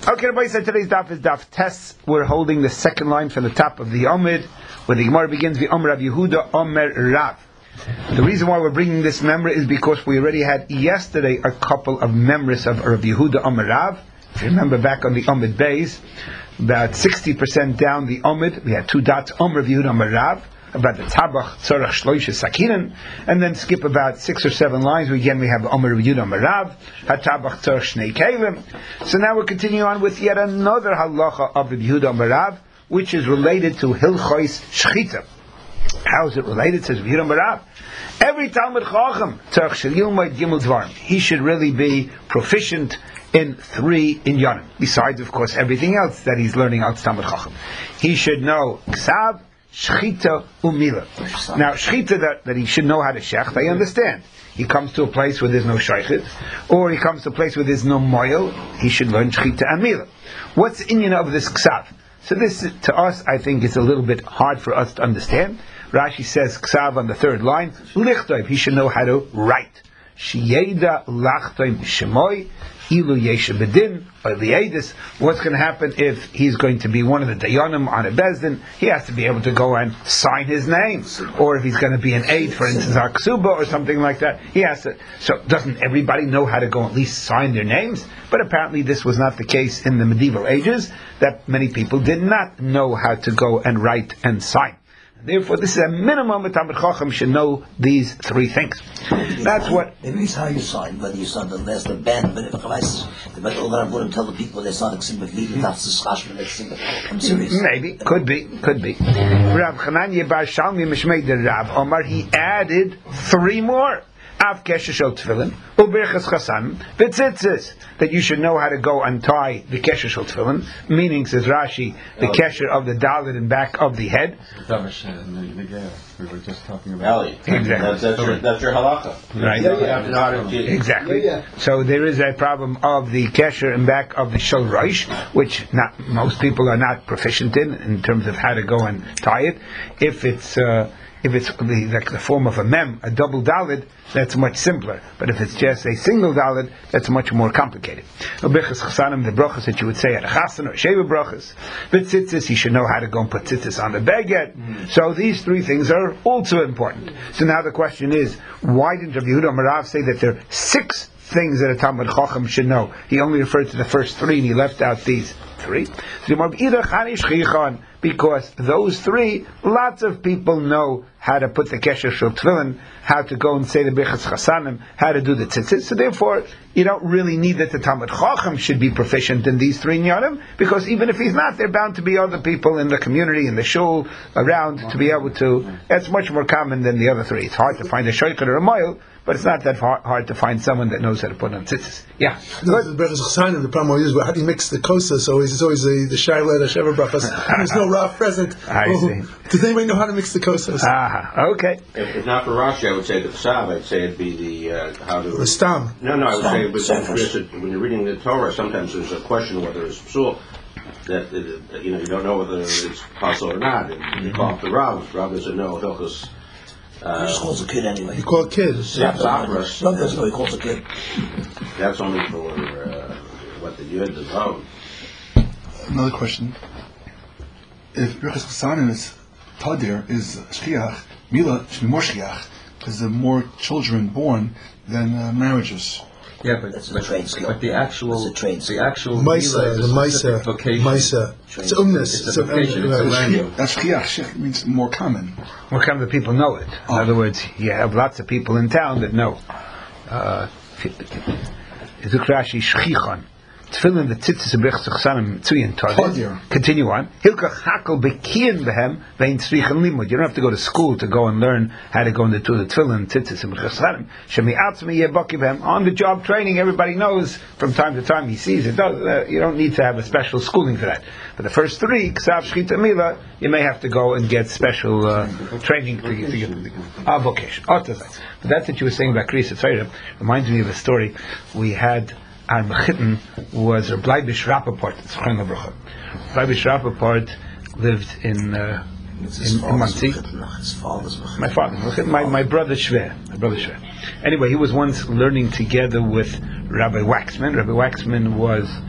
Okay, everybody said today's daf is daf Tes. We're holding the second line from the top of the Omid, where the Gemara begins the Omer Rav Yehuda Omer Rav. The reason why we're bringing this memra is because we already had yesterday a couple of memras of Rav Yehuda Omer Rav. If you remember back on the Omid Bays, about 60% down the Omid, we had two dots, Omer Rav Yehuda Omer Rav, about the Tabach Tzorach Shloisha Sakinen, and then skip about 6 or 7 lines. Again, we have Omer Rav Yehuda Omer Rav, HaTabach Tzorach Shnei Kelim. So now we're continuing on with yet another halacha of Rav Yehuda Omer Rav, which is related to Hilchos Shchita. How is it related? Says Rav Yehuda Omer Rav, every Talmud Chacham Tzorach Shel Yilmod Gimel Dvarim, he should really be proficient in 3 inyanim, besides of course everything else that he's learning out Talmud Chacham. He should know Ksav, Shchita, Umila. Now Shchita, that he should know how to shecht, I understand. He comes to a place where there's no shaychit, or he comes to a place where there's no moil, he should learn Shchita and Mila. What's the inyan of this Ksav? So this, to us, I think is a little bit hard for us to understand. Rashi says Ksav on the 3rd line, Lichtoiv, he should know how to write. Sheyeda lachtoim shemoy, ilu yesha bedin, or liedis. What's going to happen if he's going to be one of the dayanim on a bezdin? He has to be able to go and sign his name. Or if he's going to be an aide, for instance, Aksuba or something like that, he has to. So doesn't everybody know how to go at least sign their names? But apparently this was not the case in the medieval ages, that many people did not know how to go and write and sign. Therefore, this is a minimum that Talmud Chacham should know these 3 things. That's what. Maybe it's how you sign, whether you sign the last the band, but if the older wouldn't tell the people they sign I'm serious. Maybe, could be. Rav Chananya Bar Shalmi Mishmei de Rav Omar, he added 3 more. Av kesher shel tefillin, uberchas chasan, v'tzitzis, that you should know how to go untie the kesher shel tefillin, meaning, says Rashi, the kesher of the dalet and back of the head. We were just talking about exactly. That's your halacha. Right. You have to know how to exactly. So there is a problem of the kesher and back of the shel rosh, which most people are not proficient in terms of how to go and tie it. If it's like the form of a mem, a double dalet, that's much simpler. But if it's just a single dalet, that's much more complicated. The brachas that you would say at a chasan or sheva brachas. But tzitzis, you should know how to go and put tzitzis on the baguette. So these 3 things are also important. So now the question is, why didn't Rav Yehuda Omer Rav say that there are 6 things that a Talmud Chacham should know? He only referred to the first 3 and he left out these 3. Because those 3, lots of people know how to put the kesher shel tefillin, how to go and say the birchas chasanim, how to do the tzitzit. So therefore, you don't really need that the Talmud Chacham should be proficient in these 3 inyanim, because even if he's not, there are bound to be other people in the community, in the shul, around to be able to. That's much more common than the other 3. It's hard to find a shaykhid or a moil, but it's not that hard to find someone that knows how to put on tzitzis. Yeah. The problem is, how do you mix the kosa? So it's always the shayla, the sheva brachas. There's no Rav present. I see. Does anybody know how to mix the kosas? Okay. If not for Rashi, I would say the Ksav. I'd say it'd be the how to. The stam. No, I would say it was, when you're reading the Torah, sometimes there's a question whether it's psul. That you don't know whether it's possible or not. And you call up the Rav. Rav doesn't know Hilchos. He just calls a kid anyway. You call a kid. Yeah, Rav doesn't know he calls a kid. That's only for what the Yud is of. Another question. If Birchas Chasanim is Tadir, is Shchiach, Mila should be more Shchiach, because there are more children born than marriages. Yeah, but that's a trade skill. But the actual Maisa, the Maisa, Maisa. It's umnus. It's a vocation. It's a language. That's Shchiach means more common. More common that people know it. In other words, you have lots of people in town that know. Rashi Shchichon. Tefillin the tzitzis b'chas chasanim tzuyin tadir. Continue on. Hilkach hakel bekiyin behem vein tzrichen limud. You don't have to go to school to go and learn how to go into the tefillin tzitzis b'chas chasanim. Shemi atzmi yebaki behem. On the job training, everybody knows from time to time. He sees it. You don't need to have a special schooling for that. But the first 3, ksav, shchita, mila, you may have to go and get special training to get a vocation. But that's what you were saying about Kriyas Tzayra. Reminds me of a story we had. Our mechitten was Bleibish Rappaport. Bleibish Rappaport lived in Monsey. My father, my brother Shver. Anyway, he was once learning together with Rabbi Waxman. Rabbi Waxman was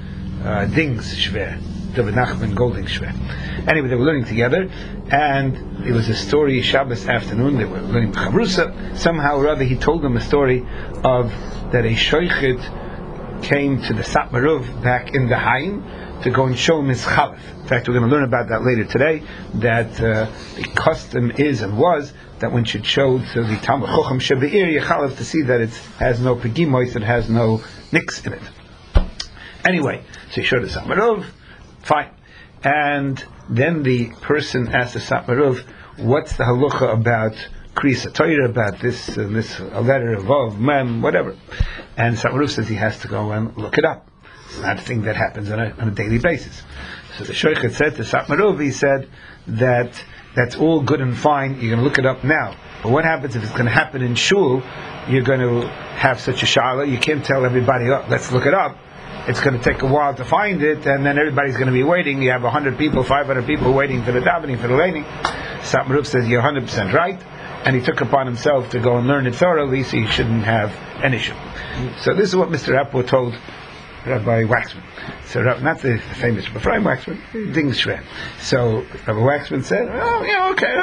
Dings Schwer, David Nachman Golding Schwer. Anyway, they were learning together, and it was a story Shabbos afternoon. They were learning Chavrusa. Somehow or other, he told them a story of that a shoichet came to the Satmarov back in the Haim to go and show him his chalif. In fact, we're going to learn about that later today, that the custom is and was that one should show to the Talmud Chochem Shebe'ir Yechalif to see that it has no pegimois, it has no nicks in it. Anyway, so he showed the Satmarov, fine. And then the person asked the Satmarov, what's the halacha about Kriyas HaTorah, about this a letter of Vav, Mem, whatever. And Satmarov says he has to go and look it up. It's not a thing that happens on a daily basis. So the Shoichet said to Satmarov, he said that that's all good and fine, you're going to look it up now. But what happens if it's going to happen in shul? You're going to have such a shala, you can't tell everybody, oh, let's look it up. It's going to take a while to find it, and then everybody's going to be waiting. You have 100 people, 500 people waiting for the davening, for the laning. Satmarov says you're 100% right, and he took upon himself to go and learn it thoroughly, so he shouldn't have an issue. So this is what Mr. Rapport told Rabbi Waxman. So not the famous Ephraim Waxman, Ding Shred. So Rabbi Waxman said, "Oh, yeah, okay,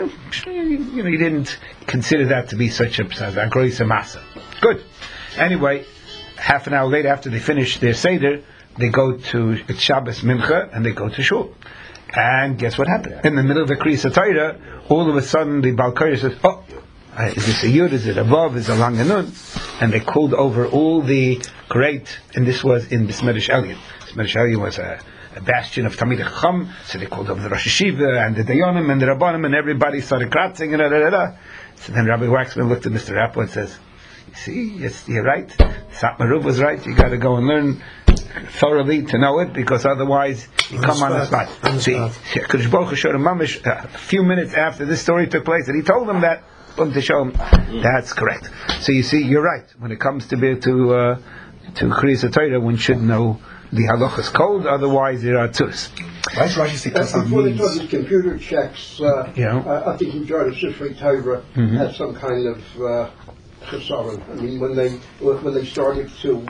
he didn't consider that to be such a groisa masa." Good. Anyway, half an hour later, after they finish their seder, they go to Shabbos Mincha and they go to shul. And guess what happened? In the middle of the Kriyas HaTorah, all of a sudden the Baal Korah says, "Oh, is this a Yud? Is it a Vav? Is it a Lang and Nun?" And they called over all the great, and this was in Bismedish Elyon. Bismedish Elyon was a bastion of Talmidei Chacham, so they called over the Rosh Hashiva and the Dayanim and the Rabbanim, and everybody started kratzing and So then Rabbi Waxman looked at Mr. Rapport and says, "You see, yes, you're right. Satmarov was right. You got to go and learn thoroughly to know it, because otherwise you come on the spot." See, Kadosh Baruch Hu showed him mamish a few minutes after this story took place, and he told him that, to show him that's correct. So you see, you're right. When it comes to Kriyas HaTorah, one should know the halachas code. Otherwise, there are tzurs. Before they started computer checks, I think Majority Sifrei Torah had some kind of chesaron. I mean, when they started to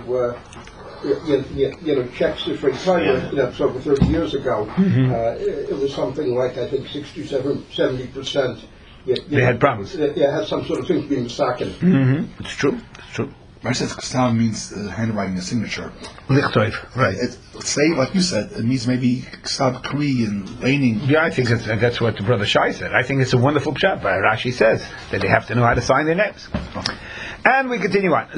check Sifrei Torah, so over 30 years ago, it was something like, I think, 67-70%. They had problems. They had some sort of thing being mistaken. It's true. Rashi says Ksam means handwriting, a signature. Lichtoiv, right. Say, like you said, it means maybe Ksam Kri and laning. Yeah, I think that's what the brother Shai said. I think it's a wonderful pshat. Rashi says that they have to know how to sign their names. And we continue on.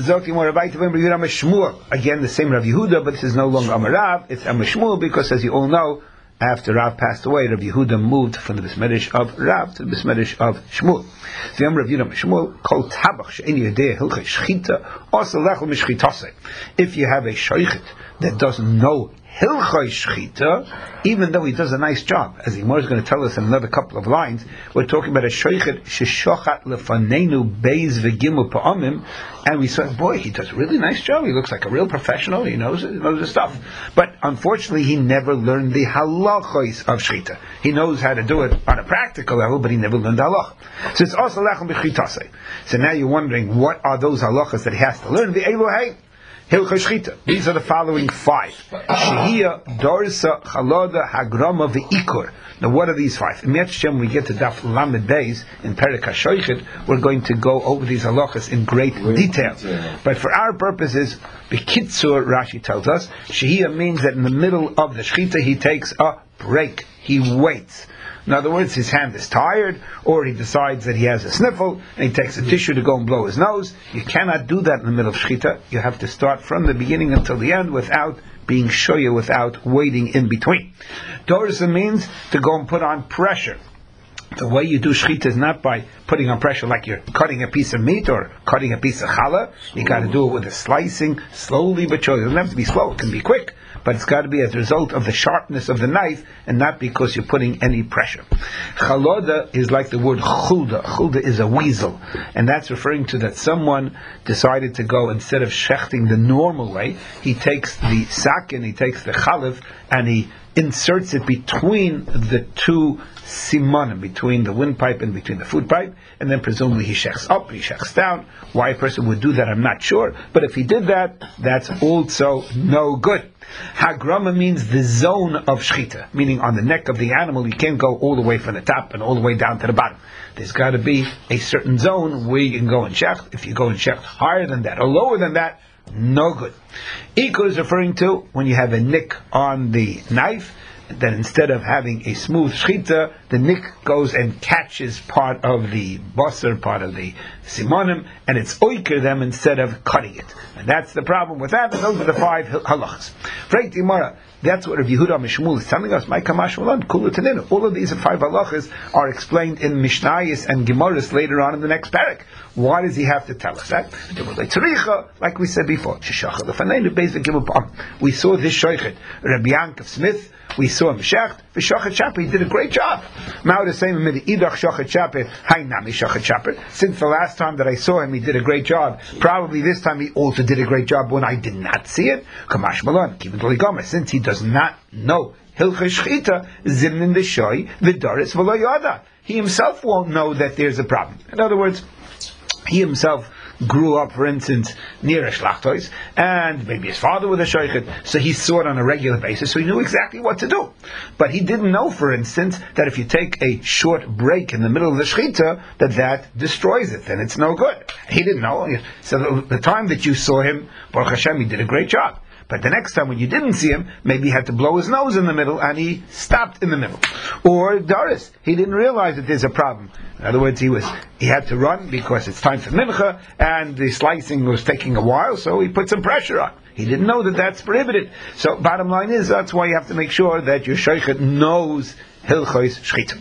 Again, the same Rav Yehuda, but this is no longer Amarav, it's Amashmuel, because as you all know, after Rav passed away, Rav Yehuda moved from the Bismedish of Rav to the Bismedish of Shmuel. The Rav Yehuda Shmuel called Tabach she'en yodei hilchei shchita also lechel mishchitase. If you have a shoichet that doesn't know hilchei shchita, even though he does a nice job, as the Gemara is going to tell us in another couple of lines, we're talking about a shoichet sheshochat lefanenu beis v'gimel pa'amim, and we said, boy, he does a really nice job. He looks like a real professional. He knows his stuff. But unfortunately, he never learned the halachos of shchita. He knows how to do it on a practical level, but he never learned the halach. So it's also lechem b'chitase. So now you're wondering, what are those halachas that he has to learn? The Elohei. These are the following 5. Shehiyah, Dorsa, Chaloda, Hagrama, V'ikur. Now what are these 5? In when we get to Daf Lamed Beis in Perek HaShoichet, we're going to go over these halachas in great detail. But for our purposes, B'kitzur, Rashi tells us, Shehiyah means that in the middle of the Shechita he takes a break. He waits. In other words, his hand is tired, or he decides that he has a sniffle, and he takes a tissue to go and blow his nose. You cannot do that in the middle of Shechita. You have to start from the beginning until the end without being shoya, without waiting in between. Dorsa means to go and put on pressure. The way you do shechita is not by putting on pressure like you're cutting a piece of meat or cutting a piece of challah. You got to do it with a slicing, slowly but surely. It doesn't have to be slow, it can be quick, but it's got to be as a result of the sharpness of the knife and not because you're putting any pressure. Chaloda is like the word chulda. Chulda is a weasel, and that's referring to that someone decided to go, instead of shechting the normal way, he takes the sakin, he takes the chalav, and he inserts it between the two simanim, between the windpipe and between the food pipe, and then presumably he shechs up, he shechs down. Why a person would do that, I'm not sure, but if he did that, that's also no good. Hagrama means the zone of shchita, meaning on the neck of the animal you can't go all the way from the top and all the way down to the bottom. There's got to be a certain zone where you can go and shecht. If you go and shecht higher than that or lower than that, no good. Ikur is referring to when you have a nick on the knife, that instead of having a smooth shchita, the nick goes and catches part of the basar, part of the simonim, and it's oiker them instead of cutting it. And that's the problem with that, and those are the 5 halachas. Freit Gemara, that's what Rav Yehuda Mishmul is telling us. My kamash malan kulu teninu. All of these 5 halachas are explained in Mishnayos and Gemaras later on in the next parak. Why does he have to tell us that? Like we said before, we saw this shoichet, Rabbi Yankov Smith. We saw him shecht. V'shochet shaper, he did a great job. Now the same in the idach shochet shaper, hainami shochet shaper. Since the last time that I saw him, he did a great job. Probably this time he also did a great job when I did not see it. Kamash malan, kivin d'ligama. Since he does not know hilchah shchita, zimnin d'shoy v'doris v'lo yada. He himself won't know that there's a problem. In other words, he himself grew up, for instance, near a shlachtos, and maybe his father was a shoichet, so he saw it on a regular basis, so he knew exactly what to do. But he didn't know, for instance, that if you take a short break in the middle of the shechita, that destroys it, and it's no good. He didn't know. So the time that you saw him, Baruch Hashem, he did a great job. But the next time when you didn't see him, maybe he had to blow his nose in the middle, and he stopped in the middle. Or Doris, he didn't realize that there's a problem. In other words, he had to run because it's time for mincha, and the slicing was taking a while, so he put some pressure on. He didn't know that that's prohibited. So bottom line is, that's why you have to make sure that your shoichet knows hilchos shchita.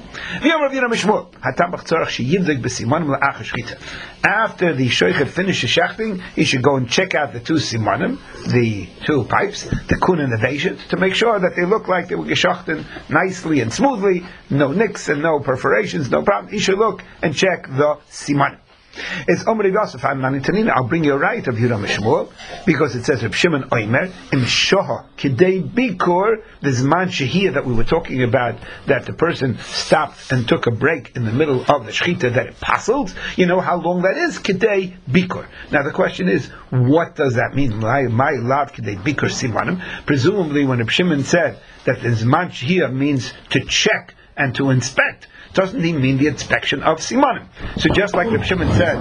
After the shoichet finishes shechting, he should go and check out the 2 simanim, the 2 pipes, the kun and the veishet, to make sure that they look like they were geschachten nicely and smoothly, no nicks and no perforations, no problem. He should look and check the simanim. It's Omri Yosef, I'll bring you a right of Yehuda Mishmul, because it says Reb Shimon Oimer, in Shoha, Kidei Bikur, the Zman Shehiyah that we were talking about, that the person stopped and took a break in the middle of the Shechita, that it puzzled. You know how long that is? Kidei Bikur. Now the question is, what does that mean? My love, Kidei Bikur Simanim. Presumably when Reb Shimon said that the Zman Shehiyah means to check and to inspect, doesn't even mean the inspection of simanim. So just like Reb Shimon said,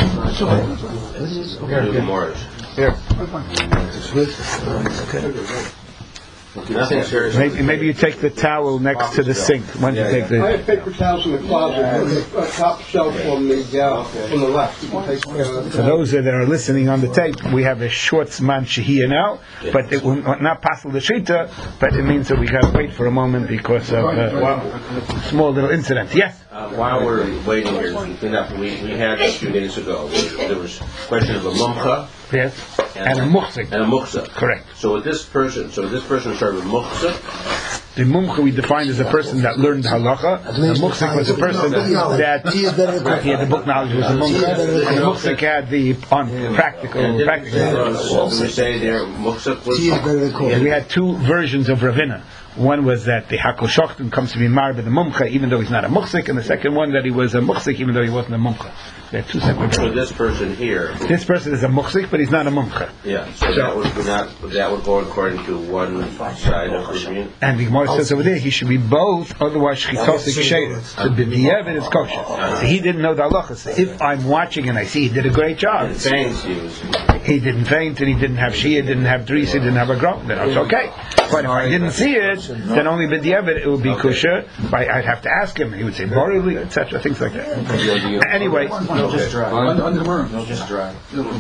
maybe you take the towel next to the sink. When you take the, I have paper towels in the closet, top shelf on the left. For those that are listening on the tape, we have a short zman shehiyah now, but it will not pass the shita, but it means that we got to wait for a moment because of a small little incident. Yes? While we're waiting here, we had a few days ago, there was a question of a mumcha. Yes. And a muhsik. And a muhsik. Correct. So this person started with muhsik. The mumcha we defined as a person that learned halacha. The muhsik was a person that he had the book knowledge, was a mumcha. And the muhsik had the practical. So we say there, muhsik was. We had 2 versions of Ravina. One was that the Hakol Shochten comes to be married by the mumcha even though he's not a muhsik, and the second one that he was a muhsik even though he wasn't a mumcha. They're 2 separate. So this person here. This person is a muhsik, but he's not a mumcha. Yeah. So that would go according to one side of the Ravina. And the Gemara says over there he should be both, otherwise shchitosik sheir. So b'diavad is kosher. So he didn't know the halacha. So if I'm watching and I see he did a great job, he didn't faint and he didn't have shia, didn't have drisa, didn't have a grom, then it's okay. But if I didn't see it, then only b'diavad it would be kosher. I'd have to ask him. He would say borili, etc. Things like that. Anyway. No, just dry. Under the worm. No, just dry.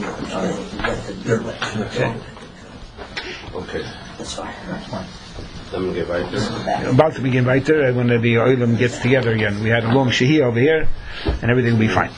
Okay. That's fine. I'm going to get right there. About to begin right there when the oilam gets together again. We had a long shehiyah over here, and everything will be fine.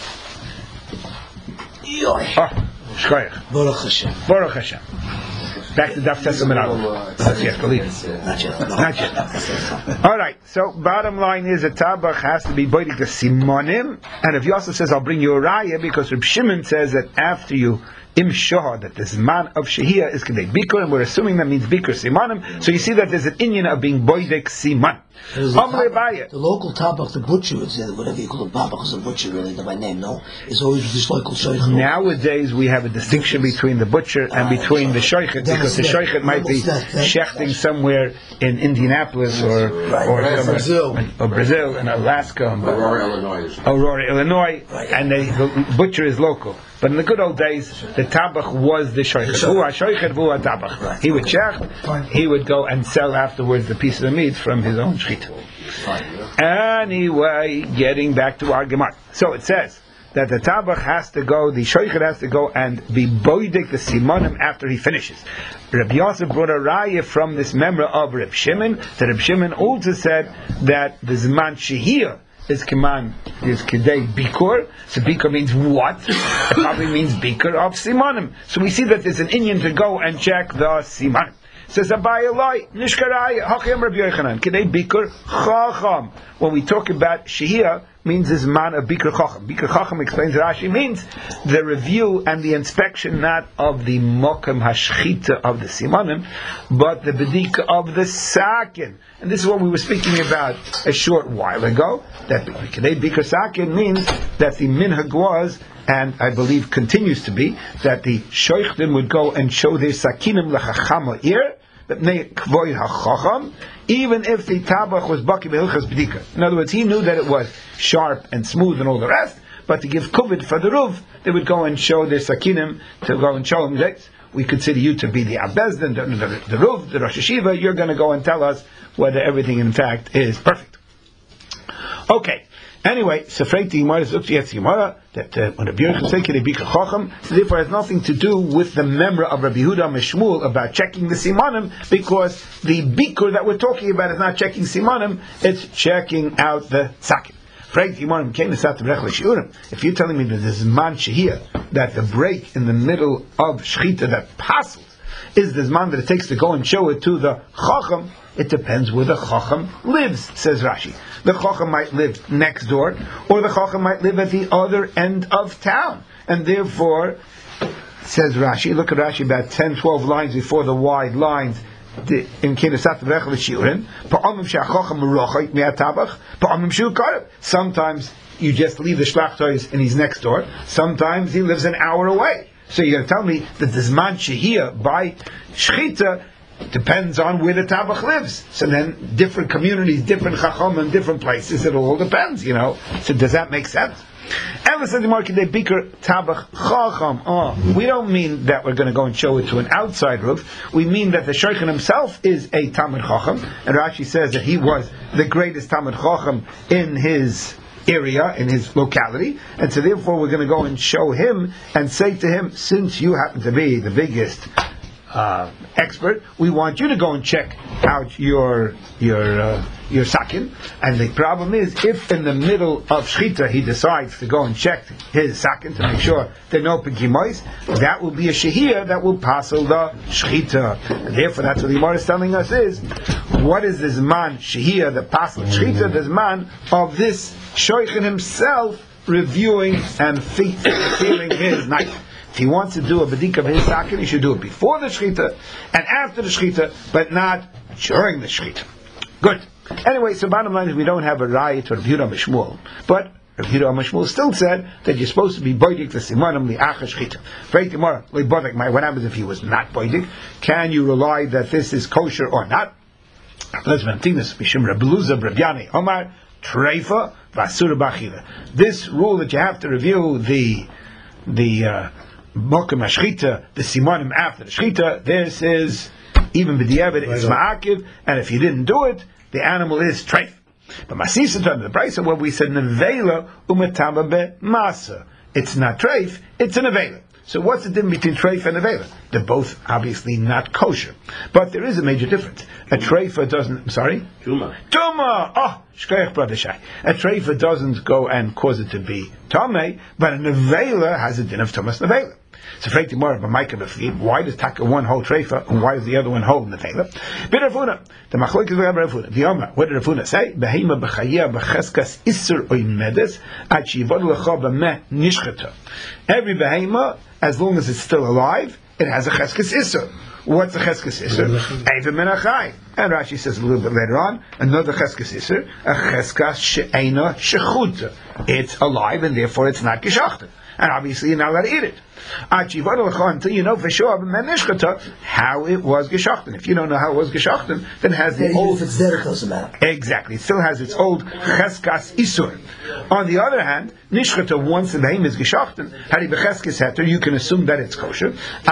Shkoyach. Baruch Hashem. Baruch Hashem. Back to Daf Tes Amud Aleph. Not yet, believe it. Not yet. All right. So bottom line is a tabach has to be boidik the simonim, and if Yosef says I'll bring you a raya because Reb Shimon says that after you im shah, that the zman of shehiyah is kedei bikkur, and we're assuming that means bikkur simanim. So you see that there's an inyan of being boidek siman. The local tabach, the butcher, whatever you call the tabach, is a butcher really, by name, no? It's always this local shaykhah. Nowadays we have a distinction between the butcher and between the shaykhah, because the shaykhah might be shechting somewhere in Indianapolis or Brazil, in Alaska, Aurora, Illinois, and the butcher is local. But in the good old days, the tabach was the shaykhah. He would shecht, he would go and sell afterwards the pieces of meat from his own shechita. Anyway, getting back to our Gemara. So it says that the tabach has to go, the shaykhah has to go and be boidik the simonim after he finishes. Rabbi Yosef brought a raya from this memra of Reb Shimon, that Reb Shimon also said that the zman shehiyah is kedei bikur. So bikur means what? It probably means bikur of simonim. So we see that there's an inyan to go and check the simonim. Says Abaye Loi, Nishkarai, Hachem Rabbi Yochanan, Kedei Bikur Chacham. When we talk about Shehiyah, means this man of Bikur Chacham. Bikur Chacham, explains Rashi, means the review and the inspection not of the Mokem Hashchita of the Simanim, but the Bedika of the Sakin. And this is what we were speaking about a short while ago, that Kedei Bikur Sakin means that the minhag was, and I believe continues to be, that the Shoichdim would go and show their Sakinim L'Chacham Ha'ir, even if the tabach was baki be'ilchas b'dika. In other words, he knew that it was sharp and smooth and all the rest, but to give kuvit for the ruv, they would go and show their sakinim, to go and show them that we consider you to be the abezdin, the ruv, the Rosh Hashiva, you're going to go and tell us whether everything in fact is perfect. Okay. Anyway, Sefreiti Gemara is Ukti Gemara that when Rabbi Yochanan said Kedei Bikur Chacham, so therefore it has nothing to do with the memra of Rabbi Yehuda Mishmuel about checking the simanim, because the bikur that we're talking about is not checking simanim; it's checking out the sakin. If you're telling me that this is man shehiyah, that the break in the middle of shechita that passes is the man that it takes to go and show it to the chacham, it depends where the chacham lives, says Rashi. The chacham might live next door, or the chacham might live at the other end of town. And therefore, says Rashi, look at Rashi about 10-12 lines before the wide lines, in sometimes you just leave the shlachtos and he's next door, sometimes he lives an hour away. So you're going to tell me that the zman shehiyah by shechita depends on where the tabach lives. So then different communities, different chacham in different places, it all depends, So does that make sense? We don't mean that we're going to go and show it to an outside roof. We mean that the Shaykhon himself is a Talmid Chacham, and Rashi says that he was the greatest Talmid Chacham in his area, in his locality, and so therefore we're going to go and show him and say to him, since you happen to be the biggest expert, we want you to go and check out your sakin. And the problem is, if in the middle of shechita he decides to go and check his sakin to make sure there are no pigimois, that will be a shehiyah that will passel the shechita. And therefore, that's what the Gemara is telling us is, what is this man shehiyah that passel shechita? This man of this shoichin himself reviewing and feeling his knife. If he wants to do a bedika of his sakin, he should do it before the shechita and after the shechita, but not during the shechita. Good. Anyway, so bottom line is we don't have a raya to Rabbi Yehuda Mishmuel, but Rabbi Yehuda Mishmuel still said that you're supposed to be boidik the simanim li'achar shechita. Very tomorrow, what happens if he was not boidik? Can you rely that this is kosher or not? Let's this. Mishum Rabbi Luza Brabyani Omar Treifa Vasura Bachila. This rule that you have to review the Mokem HaShchita, the Simonim after the Shchita, this is, even b'diavad, it's ma'akiv, and if you didn't do it, the animal is treif. But Masisa turned to the price of what we said, Nevela umatama be'masa. It's not treif, it's a nevela. So what's the difference between treif and nevela? They're both obviously not kosher. But there is a major difference. A treifa doesn't, Tuma! Oh, shkayach brother Shai. A treifa doesn't go and cause it to be Tomei, but a nevela has a din of Tumas nevela. So Freit Gemara, why does Taka one hold Treifa and why does the other one hold Nevela? Bit Rafuna. The Machlok is Rafuna. The Omar. What did Rafuna say? Behema b'chaya b'cheskas iser oimedes ad shivod lecha b'meh nishchata. Every behema, as long as it's still alive, it has a cheskas iser. What's a cheskas iser? Eiva menachai. And Rashi says a little bit later on, another cheskas iser, a cheskas she'ena shechuta. It's alive and therefore it's not geshachten. And obviously you're not allowed to eat it. Until you know for sure how it was geshachten. If you don't know how it was geshachten, then it has the old. If it's there, it doesn't matter. Exactly, it still has its old cheskas isur. On the other hand, nishchata, once the behem is geshachten, hari becheskes heter, you can assume that it's kosher.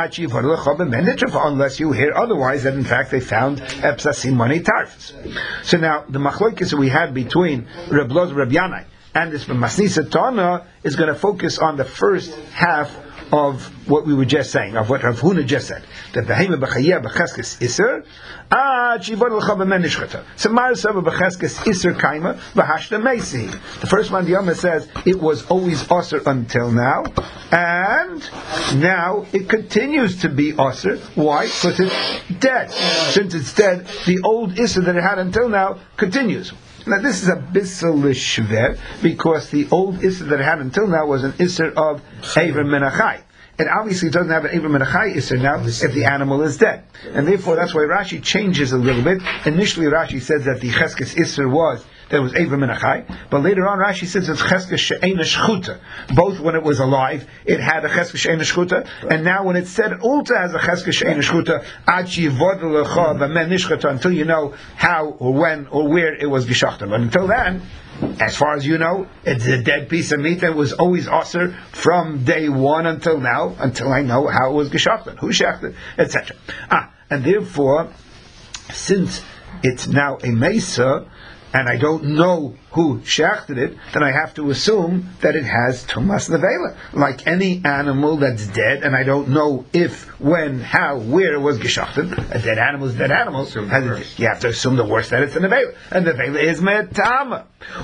Unless you hear otherwise, that in fact they found epsasim money tarfs. So now the machlokes that we had between Reb Loz and Reb Yanai and this Masnisa Tana is going to focus on the first half of what we were just saying, of what Rav Huna just said. That behema b'chayeh b'cheskes iser, shivon l'cha b'men nishchata. Samar sava b'cheskes iser kaima v'hashta meisi. The first one, the Yoma says, it was always osir until now, and now it continues to be osir. Why? Because it's dead. Since it's dead, the old iser that it had until now continues. Now this is a bissel shver, because the old Isser that it had until now was an Isser of Eiver Menachai. It obviously doesn't have an Eiver Menachai Isser now if the animal is dead. And therefore that's why Rashi changes a little bit. Initially Rashi said that the Cheskes Isser was that it was Eiver Menachai, but later on Rashi says it's Cheskes She'ena Shchuta. Both when it was alive, it had a Cheskes She'ena Shchuta, and now when it's dead, it also has a Cheskes She'ena Shchuta, Ad Shivod L'cha B'men Nishchata, until you know how or when or where it was geshachten. But until then, as far as you know, it's a dead piece of meat that was always osir from day one until now, until I know how it was geshachten, who shachted, etc. And therefore, since it's now a mesa, and I don't know who shachted it, then I have to assume that it has tumas nevela. Like any animal that's dead, and I don't know if, when, how, where it was geshachted. A dead animal is a dead animal. You have to assume the worst, that it's a nevela. And nevela is metama.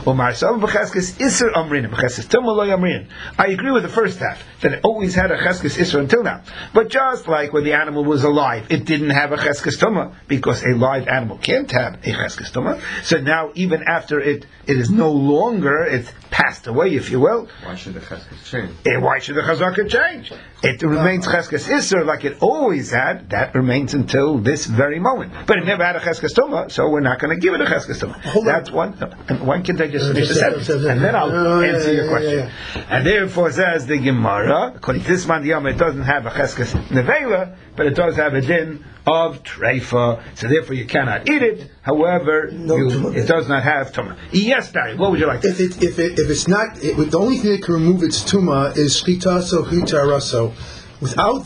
I agree with the first half, that it always had a cheskes isser until now. But just like when the animal was alive, it didn't have a cheskes tuma, because a live animal can't have a cheskes tuma. So now, even after it is no longer, it's passed away, if you will. Why should the cheskes change? Why should the chazaka change? It remains cheskes isser like it always had. That remains until this very moment. But it never had a cheskes tuma, so we're not going to give it a cheskes tuma. That's one. And why can't I just finish the sentence, and then I'll answer your question? And therefore, says the Gemara, according to this man, it doesn't have a cheskes nevela, but it does have a din of treifa. So therefore, you cannot eat it. However, it does not have tuma. Yes, Barry. What would you like to say? If it's not, the only thing that can remove its tuma is shchitaso hitaraso. Without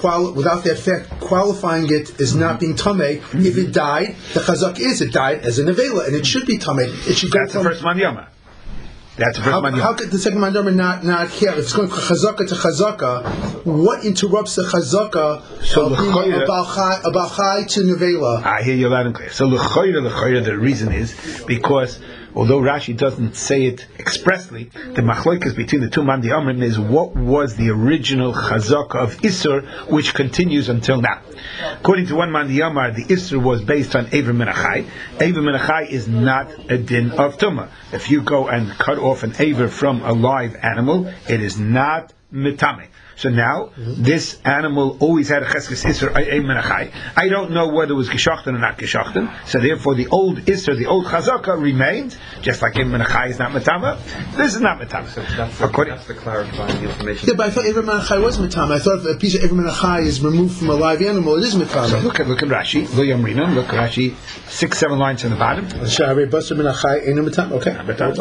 that fact qualifying it as not being tamei, if it died, the chazak it died as a nevela, and it should be tamei. It should go. That's the first mandiyama. That's the first mandiyama. How could the second mandiyama not here? If it's going from chazaka to chazaka, what interrupts the chazaka of being about chai to nevela? I hear you loud and clear. So l'choyra, the reason is because, although Rashi doesn't say it expressly, the machloikas between the two mandi amrim is what was the original chazaka of Isur, which continues until now. According to one mandi amar, the Isur was based on Eiver Menachai. Eiver Menachai is not a din of Tumah. If you go and cut off an Eiver from a live animal, it is not mitame. So now, this animal always had a cheskes isser menachai. I don't know whether it was geshachten or not geshachten. So therefore, the old isser, the old chazaka remained, just like menachai is not metama. This is not metama. So that's the clarifying information. Yeah, but I thought Eiver Menachai was metama. I thought if a piece of Eiver Menachai is removed from a live animal, it is metama. So look at Rashi. Lo Yamrinam. Look at Rashi. 6-7 lines on the bottom. Shari Basar Menachai ain't metama. Okay,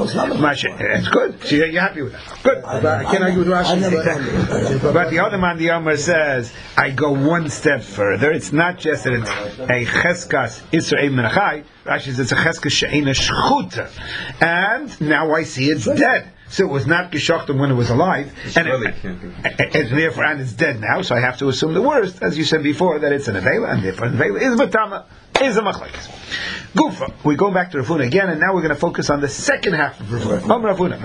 That's good. So you're happy with that. Good. I can't argue with Rashi. But the other man, the Yomar says, I go one step further. It's not just that it's a cheskas isra menachai. Rashi says it's a cheskas she'ena shchuta, and now I see it's dead. So it was not geshachten when it was alive, and therefore it's dead now. So I have to assume the worst, as you said before, that it's an avela, and therefore an avela is matama. is a machlekes. Gufa, we're going back to Ravuna again, and now we're going to focus on the second half of Ravuna. Ravuna,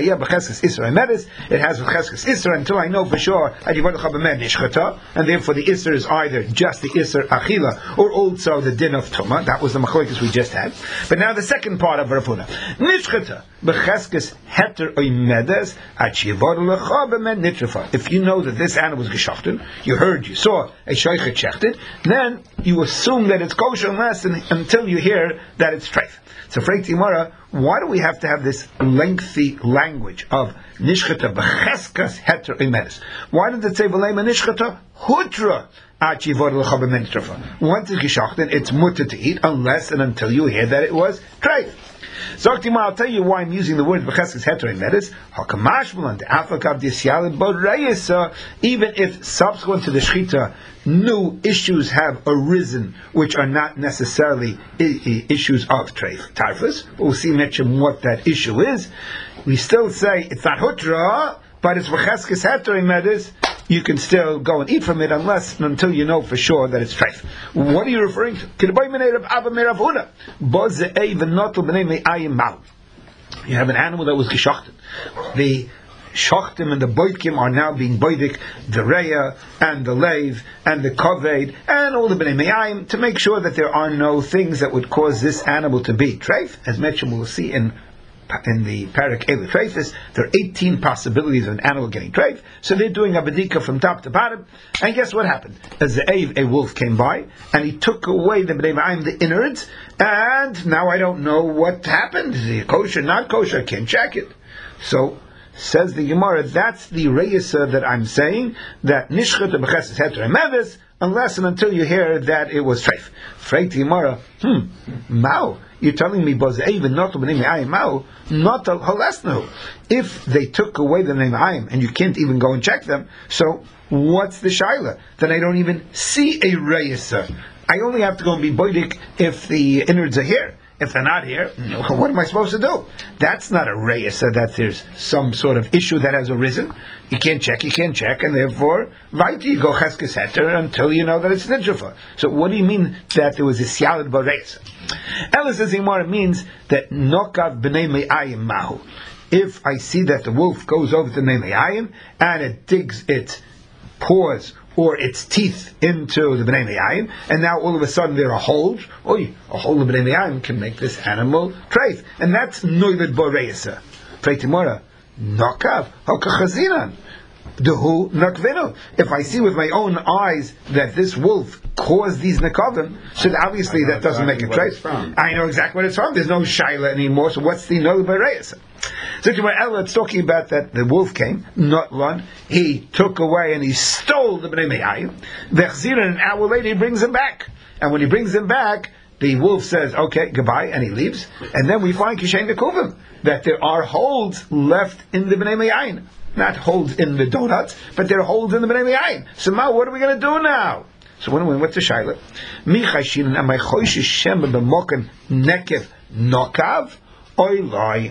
it has Cheskes Isra until I know for sure, and therefore the Isra is either just the Isra Achila or also the din of Tumah. That was the machlekes we just had. But now the second part of Ravuna. Nishchata, b'cheskes heter oimedes, if you know that this animal was geschachten, you heard, you saw a sheichet shechted, then you assume that it's kosher until you hear that it's treif. So, Freit Timara, why do we have to have this lengthy language of nishchata b'cheskas heter oimedes? Why did it say v'leima nishchata hutra? Once it's geschachten, it's mutter to eat unless and until you hear that it was treif. Zoktima, I'll tell you why I'm using the word b'cheskes heter oimedes. Hakamashmalan the afakav disyalid bodreisa. Even if subsequent to the shechita, new issues have arisen, which are not necessarily issues of tarfus. We'll see mention what that issue is. We still say it's not hutra, but it's b'cheskes heter oimedes. You can still go and eat from it unless and until you know for sure that it's treif. What are you referring to? You have an animal that was geschachten. The shachtim and the boitkim are now being boidik, the reya and the leiv and the koved and all the bnei me'ayim to make sure that there are no things that would cause this animal to be treif. As mentioned, we'll see in the parak Eilu Treifis, there are 18 possibilities of an animal getting treif. So they're doing a bedika from top to bottom. And guess what happened? As a wolf came by and he took away the bnei me'ayim, the innards, and now I don't know what happened. Is it kosher, not kosher? I can't check it. So says the Gemara, that's the reisa that I'm saying, that nishchat b'chesed heter oimedes, unless and until you hear that it was treif. Freit Gemara, Mao, you're telling me even not Mao, not halesnu. If they took away the name Ayim and you can't even go and check them, so what's the shaila? Then I don't even see a reisa. I only have to go and be boidik if the innards are here. If they're not here, what am I supposed to do? That's not a reisa that there's some sort of issue that has arisen. You can't check, and therefore, you go cheskes heter until you know that it's nidrufa. So what do you mean that there was a syalid b'reisa? Ella says it means that nokav b'nei me'ayim mahu. If I see that the wolf goes over to b'nei me'ayim and it digs its paws or its teeth into the b'nei me'ayim, and now all of a sudden there are holes. A hole in the b'nei me'ayim can make this animal treif, and that's noiled b'reisa. Freit Timora, nokav hakachazinan. Dehu nakvenu. If I see with my own eyes that this wolf caused these nakavim, so obviously that doesn't make a treif. I know exactly what it's from. There's no shaila anymore. So what's the noiled b'reisa? So it's talking about that the wolf came, not one. He took away and he stole the bnei me'ayim. V'chziran, an hour later he brings him back, and when he brings him back, the wolf says, "Okay, goodbye," and he leaves. And then we find kishen dekuvim, that there are holes left in the bnei me'ayim, not holes in the donuts, but there are holes in the bnei me'ayim. So now, what are we going to do now? So what's the shaila? Michashin am I choishish shem b'moken nekev nokav oilai.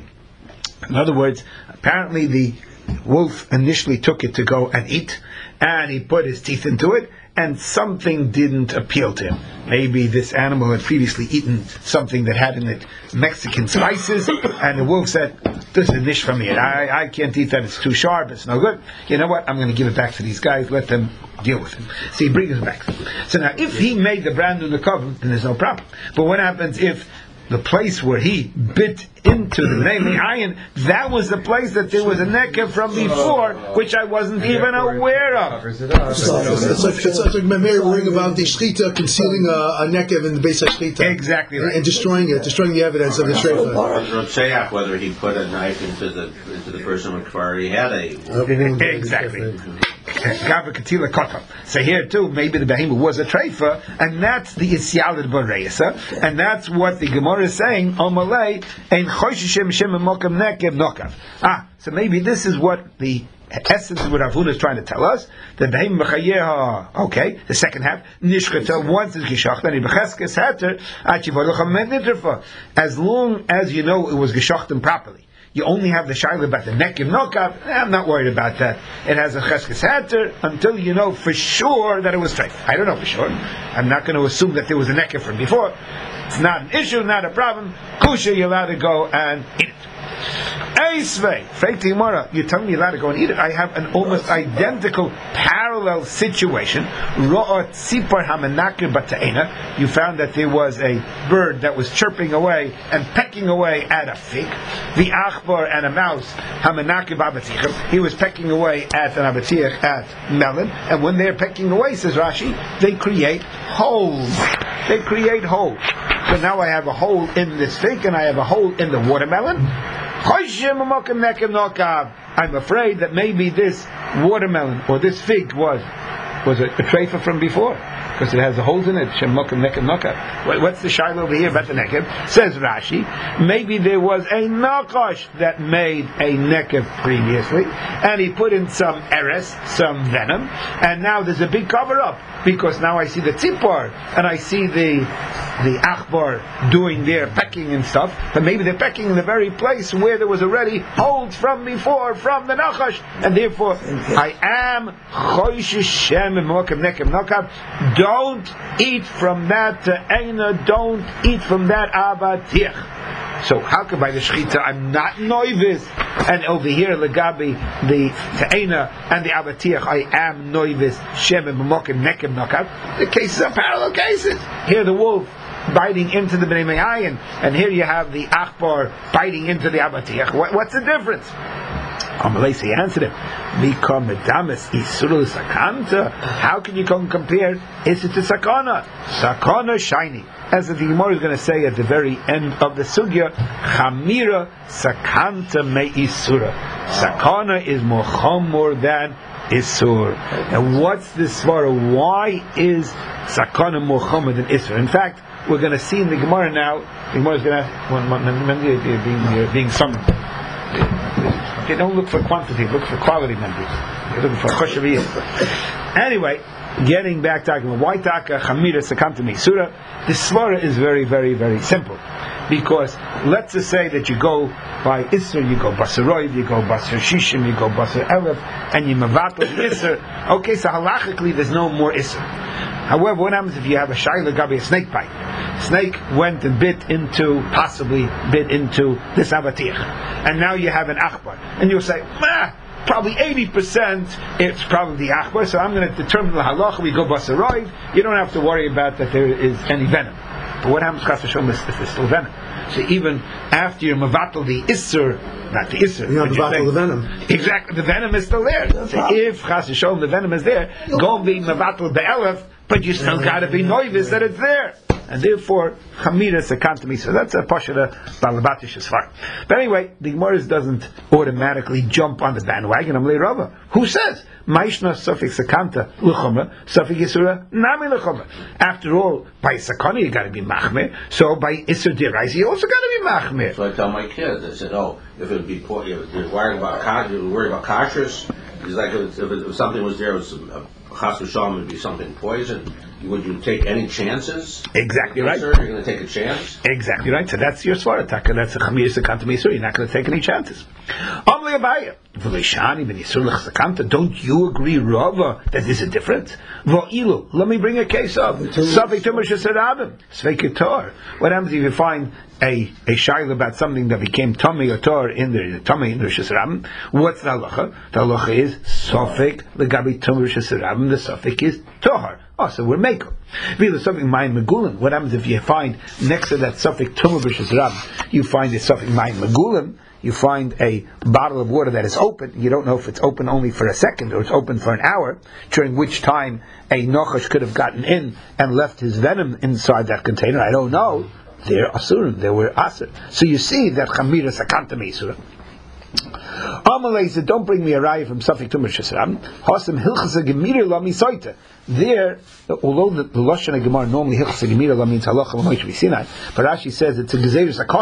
In other words, apparently the wolf initially took it to go and eat, and he put his teeth into it, and something didn't appeal to him. Maybe this animal had previously eaten something that had in it Mexican spices, and the wolf said, "This is nish from me. I can't eat that. It's too sharp. It's no good. You know what? I'm going to give it back to these guys. Let them deal with it." So he brings it back. So now, if he made the brand new nekavim, then there's no problem. But what happens if the place where he bit into the bnei me'ayim, that was the place that there was a nekev from before, which I wasn't even aware of. It's like Mary worrying about the shechita concealing a nekev in the base of shechita. Exactly right. And destroying the evidence of the shreifa. Rav whether he put a knife into the person who already had a... Exactly. So here too, maybe the behemoth was a treifa, and that's the isyalid b'reisa, and that's what the Gemara is saying. Omalei ein choshishim shem mokem nekev nokav. So maybe this is what the essence of what Rav Huna is trying to tell us. The behemoth b'chayeha. Okay, the second half nishchata once is geshacht and b'cheskes heter achivar lechamem nidrafa. As long as you know it was geshachten properly. you only have the shaila about the nekim nokav. I'm not worried about that. It has a cheskes hatter until you know for sure that it was treif. I don't know for sure. I'm not going to assume that there was a nekim from before. It's not an issue, not a problem. Kusha, you're allowed to go and eat it. Eisvei, Freiti Gemara, you're telling me you're allowed to go and eat it? I have an almost identical parallel situation. Ro'ot Tzipor Hamanakir Bata'ena. You found that there was a bird that was chirping away and pecking away at a fig. The Achbar and a mouse, Hamanakir Babatich. He was pecking away at an abatich at melon. And when they're pecking away, says Rashi, they create holes. They create holes. So now I have a hole in this fig and I have a hole in the watermelon. I'm afraid that maybe this watermelon or this fig was a treifa from before, because it has the holes in it. What's the shaila over here about the nekev? Says Rashi, maybe there was a nakash that made a nekev previously, and he put in some eres, some venom, and now there's a big cover up, because now I see the tzipor, and I see the achbar doing their pecking and stuff, but maybe they're pecking in the very place where there was already holes from before, from the nachash, and therefore I am choishish shem mokem nekem nokav. Don't eat from that ta'ena, don't eat from that abatich. So how come by the shechita I'm not noivis, and over here legabi the ta'ena and the abatich I am noivis shem mokem nekem nokav? The cases are parallel cases. Here the wolf biting into the Bnei Me'ayin, and here you have the Achbar biting into the Abatich. What's the difference? Amalei answered him, how can you come compare? Is it the sakana? Sakana shiny. As the Gemara is going to say at the very end of the sugya, Chamira sakanta me isura. Sakana is more chomor than isur. And what's this svara? Why is sakana more chomor than isur? In fact, we're going to see in the Gemara now. The Gemara is going to being summoned. They don't look for quantity, look for quality members. They're looking for kosheriyah. Anyway, getting back talking about why taka chamira sakam to misura. This svara is very, very, very simple. Because let's just say that you go by Isser, you go Basaroid, you go Basar Shishim, you go Basar Elef, and you Mavatal Isser. Okay, so halachically there's no more Isser. However, what happens if you have a Shaila Gabi, a snake bite? Snake went and possibly bit into this Abatich. And now you have an Achbar. And you'll say, probably 80% it's probably the Achbar, so I'm going to determine the halacha, we go Basaroid, you don't have to worry about that there is any venom. But what happens if there's still venom? So even after you're mavatal the isser, not the isser, you're not mavatal the venom. Exactly, the venom is still there. So if chas v'sholom the venom is there, go be mavatal the elef, but you still got to be noivis that it's there. And therefore, chamira sekantami. So that's a pashara balabatish asfar. But anyway, the Gemara doesn't automatically jump on the bandwagon. I'm Rava. Who says Maishna suffix sekanta l'chumra, suffix yisura nami l'chumra? After all, by sakana you got to be machmer. So by isur derais you also got to be machmer. So I tell my kids, I said, if it would be poor, if you're worried about kashrus, it's like if something was there, chas v'shalom would be something poison. Would you take any chances? Exactly right. You're going to take a chance? Exactly right. So that's your svara taka. That's a chamir sekanta misur. You're not going to take any chances. Don't you agree, Rava, that there's a difference? Let me bring a case of what happens if you find a shaila about something that became tummy or tor in the tummy in Rosh Hashanah? What's the halacha? The halacha is sofik legabi tummy Rosh Hashanah. The sofik is tohar. Oh, so we're makel. What happens if you find next to that sofik tummy Rosh Hashanah, you find a sofik mayin megulim? You find a bottle of water that is open. You don't know if it's open only for a second or it's open for an hour, during which time a nochash could have gotten in and left his venom inside that container. I don't know. They're asurim. They were asur. So you see that chamira sakanta meisura. Amalei said, don't bring me a raya from Safik Tumar Shesram. Hasam hilchasa gemira la misoita. There, although the Lashon Gemara normally hilchasa gemira la means halacha l'moish v'sinai, but Rashi says it's a gezerus akosif.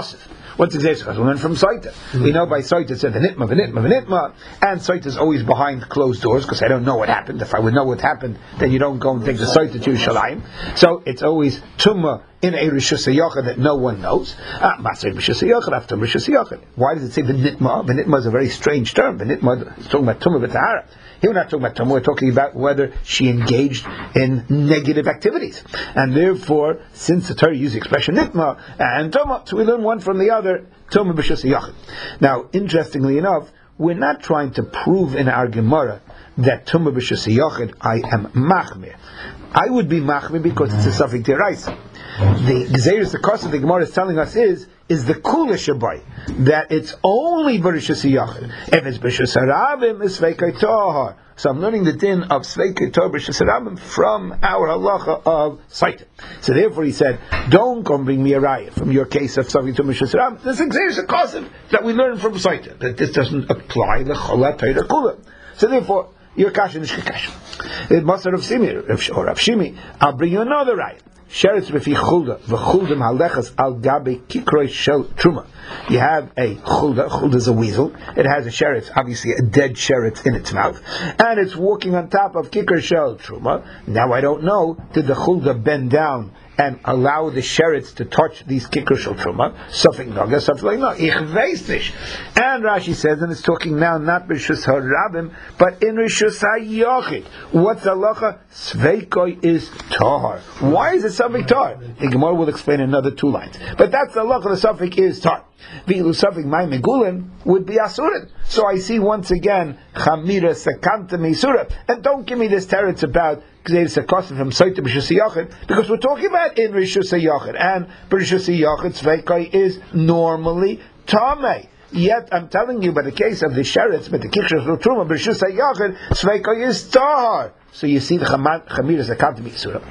What's Xeris Chassid? We learn from Saita. We know by Saita it said v'nitma, and Saita is always behind closed doors because I don't know what happened. If I would know what happened, then you don't go and take the Saita to Yerushalayim. So it's always Tumah in a Rishus HaYachid that no one knows. Masay Rishus HaYachid after Rishus HaYachid. Why does it say v'nitma? V'nitma is a very strange term. V'nitma is talking about Tumah v'tahara. Here we're not talking about Tumah, we're talking about whether she engaged in negative activities. And therefore, since the Torah uses the expression Nitma and Tumah, so we learn one from the other, Tumah b'Shus HaYachid. Now, interestingly enough, we're not trying to prove in our Gemara that Tumah b'Shus HaYachid I am Machmir. I would be Machmir because it's a Safek Deraisa. The Gzeirus, the cost of the Gemara is telling us is the Kula Shabai, that it's only B'Rishus HaYachid. If it's B'Rishus HaRabim, it's Sveikai Tohar. So I'm learning the din of Sveikai Tohar B'Rishus HaRabim from our halacha of Saita. So therefore he said, don't come bring me a raya from your case of Sveikai Tohar B'Rishus HaRabim. This is Gzeirus, the that we learn from Saita, that this doesn't apply the Chola Torah Kula. So therefore, your kasha is kasha. It must have Simir or Rav Shimi. I'll bring you another raya. Sheretz b'fi chulda v'chuldim halechas al gabe kikroi shel truma. You have a chulda. Chulda is a weasel. It has a sheretz, obviously a dead sheretz in its mouth, and it's walking on top of kikr shel truma. Now I don't know, did the chulda bend down and allow the sheretz to touch these kikr shel truma? Something naga, something like no. Ich weiß nicht. And Rashi says, and it's talking now not b'Rishus HaRabim, but in Rishus HaYachid. What's halacha? Sveikoi is tahar. Why is it Safek tar? The Gemara will explain another 2 lines. But that's the halacha. The Safek is tar. V'ilu Safek mai megulin would be asurin. So I see once again chamira sakanta meisura. And don't give me this teretz about Gzeirus HaKosav from Saita b'Rishus HaYachid, because we're talking about in Rishus HaYachid, and b'Rishus HaYachid Sveikai is normally tamei. Yet I'm telling you, by the case of the sheretz, but the kikshas of truma b'Rishus HaYachid Sveikai is tahar. So you see the chamira sakanta meisura.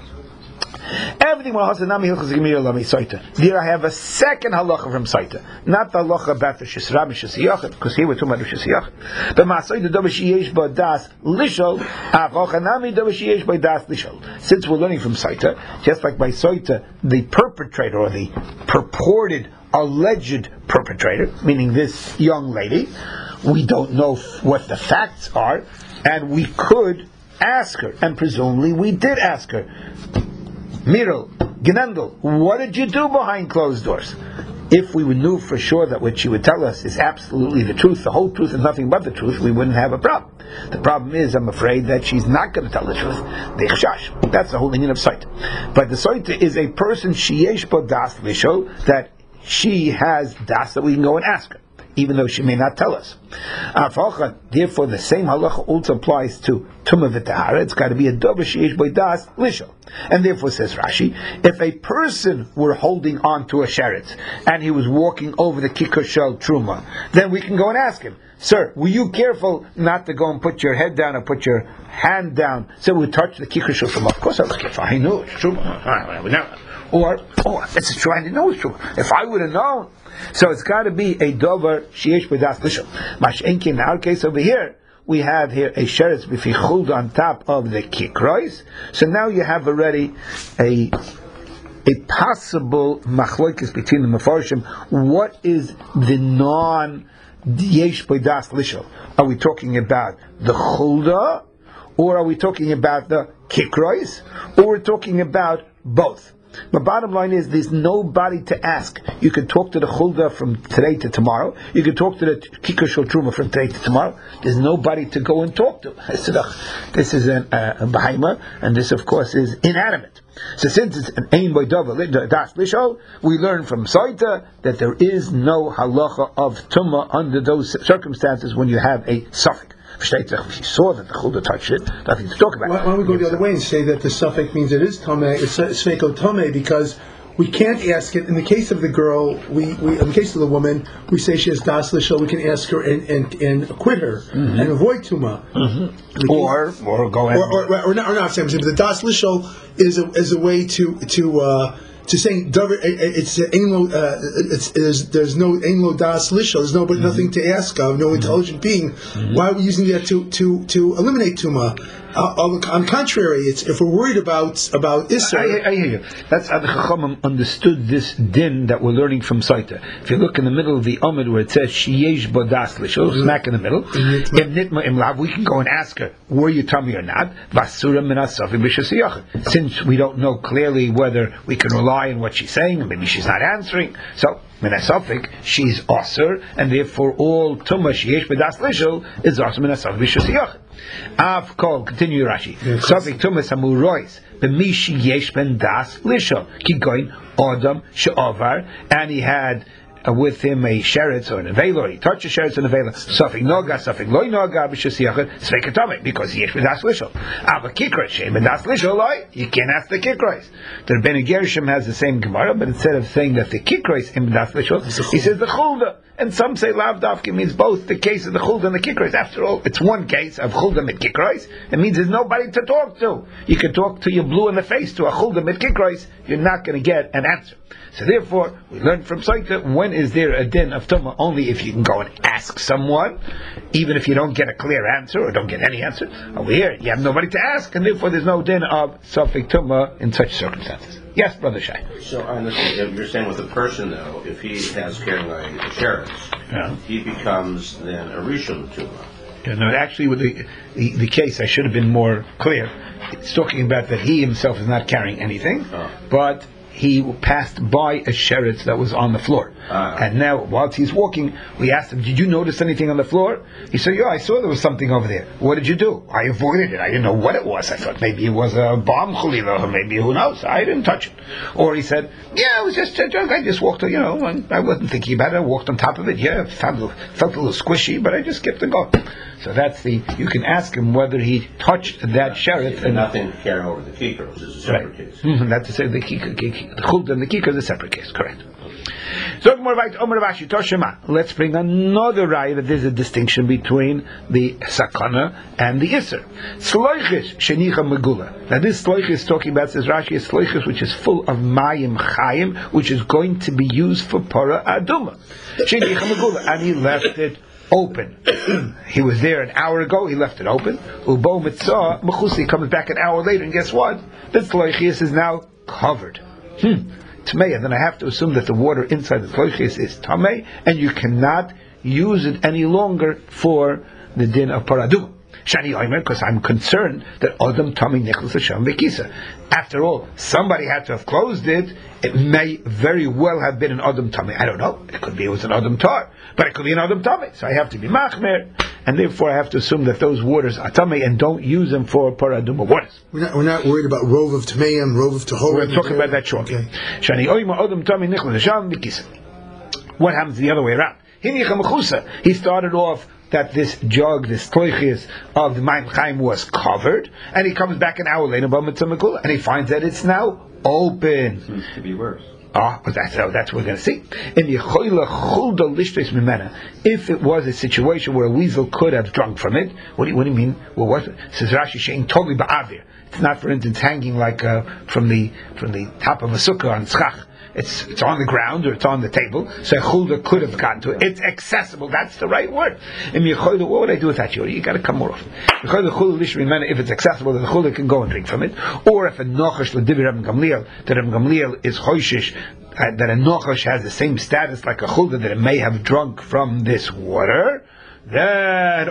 Everything there I have a second halacha from Saita, not the halacha about the Shisra Rishus HaYachid, because here we're talking about Rishus HaYachid. But Masoida Dovish Yesh Badas Lishol Avochanami Dovish Yesh Badas Lishol. Since we're learning from Saita, just like by Saita, the perpetrator or the purported alleged perpetrator, meaning this young lady, we don't know what the facts are, and we could ask her, and presumably we did ask her. Mirel, Genendel, what did you do behind closed doors? If we knew for sure that what she would tell us is absolutely the truth, the whole truth and nothing but the truth, we wouldn't have a problem. The problem is, I'm afraid that she's not going to tell the truth. The chashash. That's the whole meaning of Saita. But the Saita is a person, sheyesh bo das lishol, that she has das that we can go and ask her, even though she may not tell us. Therefore, the same halacha also applies to Tumah v'Tahara. It's got to be a dover sheyesh bo das lishol. And therefore, says Rashi, if a person were holding on to a sheretz and he was walking over the kikar shel truma, then we can go and ask him, sir, were you careful not to go and put your head down or put your hand down so we touch the kikar shel truma? Of course I was careful. I knew it's truma. Or, it's true, I didn't know it's true. If I would have known. So it's got to be a dover sheyesh b'das lishol. Mash'enki, in our case over here, we have here a sheretz b'fi chulda on top of the kikrois. So now you have already a possible machlokes between the mefarshim. What is the non-yesh b'das lishol? Are we talking about the chulda, or are we talking about the kikrois, or we're talking about both? The bottom line is, there's nobody to ask. You can talk to the chulda from today to tomorrow. You can talk to the kikar shel truma from today to tomorrow. There's nobody to go and talk to. This is a behemoth, and this, of course, is inanimate. So since it's an ein boidava das lishol, we learn from Saita that there is no halacha of tumah under those circumstances when you have a suffix. If she saw that the chulda touched it, nothing to talk about. Why don't we go the other way and say that the suffix means it is tameh, it's sveiko tameh, because we can't ask it. In the case of the girl, we in the case of the woman, we say she has das lishol. We can ask her and acquit her and avoid tuma, or go ahead or not saying the das lishol is a way to saying it's there's no ein lo das lishol. There's nothing to ask of, no intelligent being. Why are we using that to eliminate tuma? On the contrary, it's if we're worried about Isser. I hear you. That's how the Chachamim understood this din that we're learning from Saita. If you look in the middle of the Amid where it says Sheyesh Bodas Lishol, smack in the middle. If Nitma Imlav, we can go and ask her, were you tummy or not? Vasura Minasafi B'Shasiyach. Since we don't know clearly whether we can rely on what she's saying, and maybe she's not answering, so Minasafik, she's Osir, and therefore all Tumah Sheyesh Bodas Lishol is Osir Minasafi B'Shasiyach. Av Kol, continue Rashi. Safik Tumah Samurois. The Mishi Yesh Ben Das Lisho. Keep going. Adam She'ovar, and he had with him a sheretz or an avela, or he touched a sheretz and avela. Safik Noga, Safik Loi Noga, B'Shasiyachet, Sveikatome, because Yesh Ben Das Lisho. Ava Kikra, Shem Ben Das Lisho, Loi, you can't ask the Kikrais. The Rebbeinu Gershom has the same Gemara, but instead of saying that the Kikrais in Ben Das Lisho, he says the Chulda. And some say Lav Dafka means both the case of the Chulda and the Kikrais. After all, it's one case of Chulda mit Kikrais. It means there's nobody to talk to. You can talk to your blue in the face to a Chulda mit Kikrais, you're not going to get an answer. So therefore, we learn from Saita, when is there a din of Tumah? Only if you can go and ask someone, even if you don't get a clear answer or don't get any answer. Over here, you have nobody to ask, and therefore there's no din of Safik Tumah in such circumstances. Yes, Brother Shai. So I understand. You're saying with a person, though, if he has carrying a sheretz, he becomes then a rishon tumah. Yeah, no, actually, with the case, I should have been more clear. It's talking about that he himself is not carrying anything, but he passed by a sheretz that was on the floor. And now, whilst he's walking, we asked him, did you notice anything on the floor? He said, yeah, I saw there was something over there. What did you do? I avoided it. I didn't know what it was. I thought maybe it was a bomb chalila, or maybe who knows. I didn't touch it. Or he said, yeah, it was just a joke. I just walked, and I wasn't thinking about it. I walked on top of it. Yeah, felt a little squishy, but I just kept it going. So that's you can ask him whether he touched that sheretz. And nothing carrying over the kikros is a separate case. That's to say the chulda and the kikar is a separate case, correct. So let's bring another raya that there's a distinction between the sakana and the isser. Sloichis shenicha megula. Now this sloichis is talking about, says Rashi, is sloichis which is full of mayim chayim, which is going to be used for para aduma. Shenicha megula, and he left it open. He was there an hour ago, he left it open. Ubo mitzah mechusi comes back an hour later, and guess what? The sloichis is now covered. Tmei, then I have to assume that the water inside the sloichis is tamei, and you cannot use it any longer for the din of paraduma. Shani Oimer, because I'm concerned that Adam Tami Nicholas Hashem Vekisa. After all, somebody had to have closed it. It may very well have been an Adam Tami. I don't know. It could be it was an Adam Tar, but it could be an Adam Tami. So I have to be Machmer, and therefore I have to assume that those waters are Tami and don't use them for Paraduma waters. We're not worried about Rov of Tmeim, Rov of Tahorim. We're talking about that shortly. Shani Oimer Adam Tami Nicholas Hashem Vekisa. What happens the other way around? He started off that this jug, this toichis of the Mayim Chaim was covered, and he comes back an hour later, and he finds that it's now open. Seems to be worse. But that's what we're going to see. If it was a situation where a weasel could have drunk from it, what do you mean? Well, what says Rashi? Shein totally ba'avir. It's not, for instance, hanging like from the top of a sukkah on tzchach. It's on the ground or it's on the table, so a chulda could have gotten to it. It's accessible. That's the right word. What would I do with that? You got to come more often. If it's accessible, then the chulda can go and drink from it. Or if a nochash l'divi Reb Gamliel, that Reb Gamliel is choishish, that a nochash has the same status like a chulda, that it may have drunk from this water. Then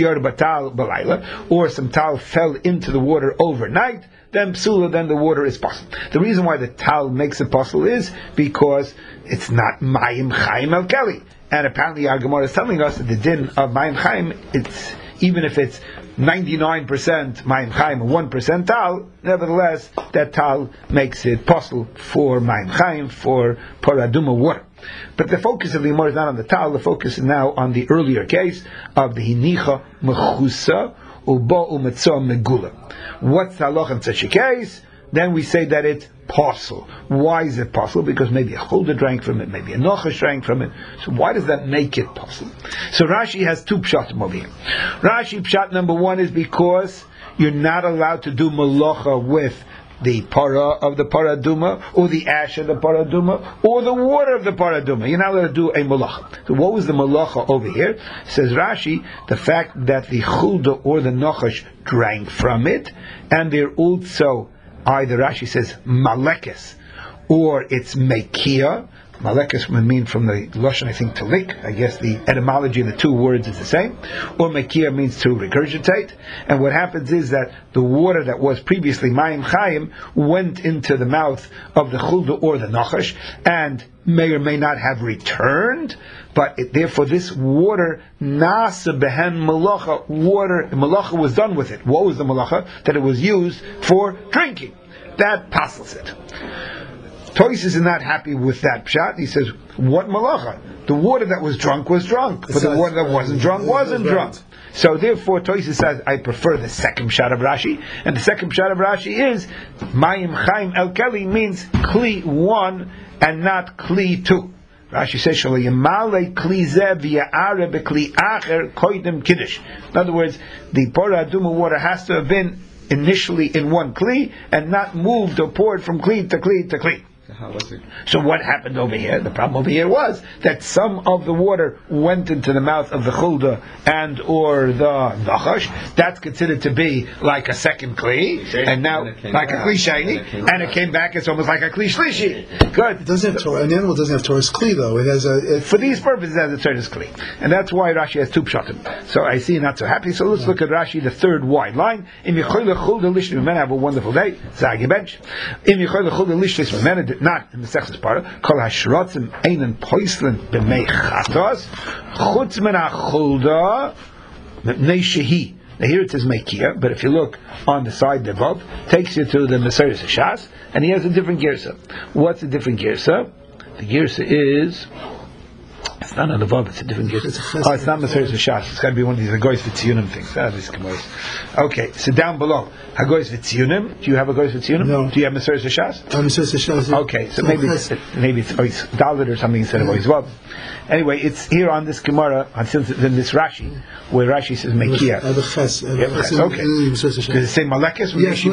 or some tal fell into the water overnight, then psula, then the water is possible. The reason why the tal makes it possible is because it's not mayim chaim el keli. And apparently our Gemara is telling us that the din of mayim chaim, it's even if it's 99% mayim chaim and 1% tal, nevertheless that tal makes it possible for mayim chaim, for paraduma water. But the focus of the Gemara is not on the tal. The focus is now on the earlier case of the hinicha mechusa ubo umetzah megula. What's the halacha in such a case? Then we say that it's possible. Why is it possible? Because maybe a chulda drank from it, maybe a nochash drank from it. So why does that make it possible? So Rashi has two pshatim over here. Rashi pshat number one is because you're not allowed to do malacha with the para of the paraduma, or the ash of the paraduma, or the water of the paraduma. You're not allowed to do a malacha. So what was the malacha over here? Says Rashi, the fact that the chulda or the nachash drank from it, and they're also either, Rashi says, malekes, or it's mekia. Malekes would mean from the Lashon, I think, to lick. I guess the etymology of the two words is the same. Or mekia means to regurgitate. And what happens is that the water that was previously mayim chayim went into the mouth of the chulda or the nachash, and may or may not have returned, but therefore this water, nasa behen malacha, malacha was done with it. What was the malacha? That it was used for drinking. That passes it. Tosis is not happy with that pshat. He says, what malacha? The water that was drunk was drunk, but the water that wasn't drunk wasn't drunk. So therefore Tosis says, I prefer the second pshat of Rashi, and the second pshat of Rashi is, Mayim Chaim El Keli means Kli 1 and not Kli 2. Rashi says, in other words, the Pora Aduma water has to have been initially in one Kli, and not moved or poured from Kli to Kli to Kli. So what happened over here? The problem over here was that some of the water went into the mouth of the chulda and or the nachash. That's considered to be like a second kli, and now like a kli sheni, and it came back. It's almost like a kli shlishi. Good. It doesn't have Torah. An animal doesn't have Torah's kli though. It has for these purposes it has a Torah's kli, and that's why Rashi has two pshatim. So I see you're not so happy. So let's look at Rashi, the third wide line. In Yechoyle chulda lishlis b'mena, have a wonderful day. Zagi bench. In Yechoyle chulda lishlis b'mena. Not in the Sechus Para. Kol hashrotzim einen poislen b'mei chatos chutz min hachulda mepnei shehi. Now here it says mekia, but if you look on the side, the vav takes you to the Meseres Hashas, and he has a different girsa. What's the different girsa? The girsa is, it's not on the vav, it's a different girsa. It's not Meseres Hashas. It's got to be one of these Hagoyis V'tziyunim things. These Gemaras. Okay, so down below, Hagoyis V'tziyunim. Do you have Hagoyis V'tziyunim? No. Do you have Meseres Hashas? Meseres Hashas. Okay, so maybe it's Dalit or something instead of Ois Vav. Anyway, it's here on this Gemara, on this Rashi, where Rashi says Mekia. Okay. Does it say Malekes? Yes,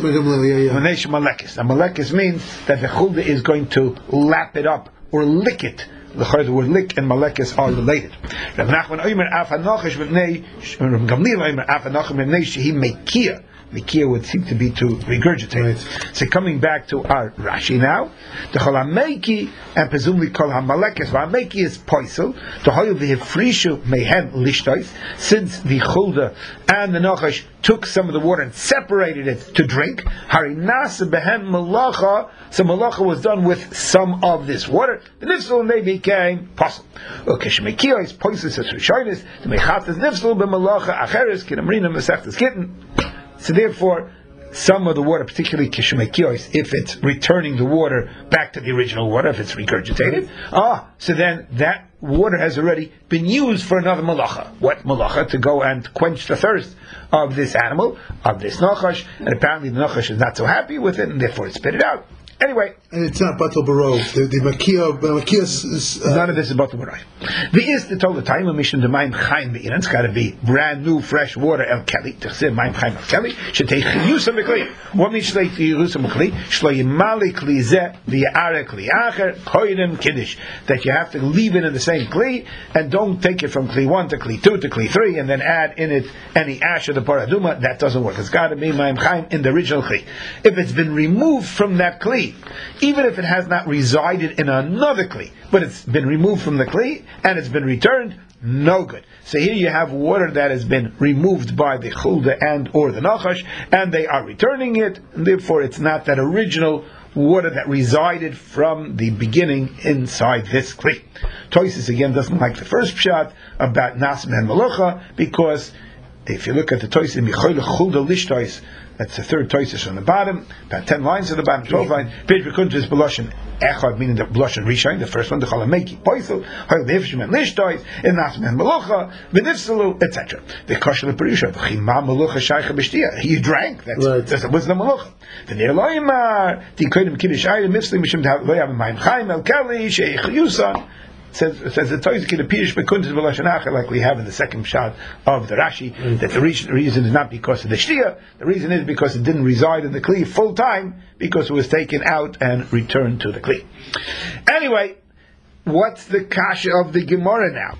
Malekes. Now Malekes means that the chulda is going to lap it up or lick it. The word lick and malekes are related. Rav Nachman Omer af hanochash b'nei Gamliel Omer af hanochash b'nei shehi mekia. Mekia would seem to be to regurgitate. Right. So coming back to our Rashi now, the chol hameiki and presumably kol hamalekes. Hameiki is poisel. The hoyel v'hifrishu mehen lishtais. Since the chulda and the nachash took some of the water and separated it to drink, harinasa behen malacha. So malacha was done with some of this water. The nifsel and they became poisel. Okay, shemekia is poisel says rishonis. The mechat is nifsel b'malacha acheres kinamrina mesechtes kitten. So therefore, some of the water, particularly kishmekios, if it's returning the water back to the original water, if it's regurgitated, so then that water has already been used for another malacha. What malacha? To go and quench the thirst of this animal, of this nachash, and apparently the nachash is not so happy with it, and therefore it spit it out. Anyway, and it's not batal baro. The makia is none of this is batal baro. The is the total time of mission to mayim chaim be'in. It's got to be brand new fresh water el keli. To say mayim chaim el keli should take chiyusa mekli. What means take chiyusa mekli? Shlo yimali kli zeh v'yare kli acher koyim kiddush. That you have to leave it in the same kli and don't take it from kli 1 to kli 2 to kli 3 and then add in it any ash of the paraduma. That doesn't work. It's got to be mayim chaim in the original kli. If it's been removed from that kli, even if it has not resided in another kli, but it's been removed from the kli and it's been returned, no good. So here you have water that has been removed by the chulda and or the nachash, and they are returning it, and therefore it's not that original water that resided from the beginning inside this kli. Tosis again doesn't like the first pshat about nasm and malacha, because if you look at the Tosis, Michoyle chulda lishtais, that's the third Tosis on the bottom, about 10 lines at the bottom, 12 lines. Page Bekuntus is Beloshin Echad, meaning the Beloshin Rishon, the first one, the Cholameki, Poisel, Hoyel Hifshim and Lishtois, and Nasm and Melucha, V'nifsalu, etc. The Koshel Perusha, V'chima Melucha Shaycha B'shtia. You drank, that's was the Melucha. V'nir Loimar, the Kodim Kiddush Ayim, Mifslim Mishim Loyam Mayim Chaim El Keli, Sheikh Yusa. says the Toizkin Pirish Bekuntis B'Lashon, like we have in the second shot of the Rashi, that the reason is not because of the Shtia, the reason is because it didn't reside in the Kli full time, because it was taken out and returned to the Kli. Anyway, what's the kasha of the Gemara now?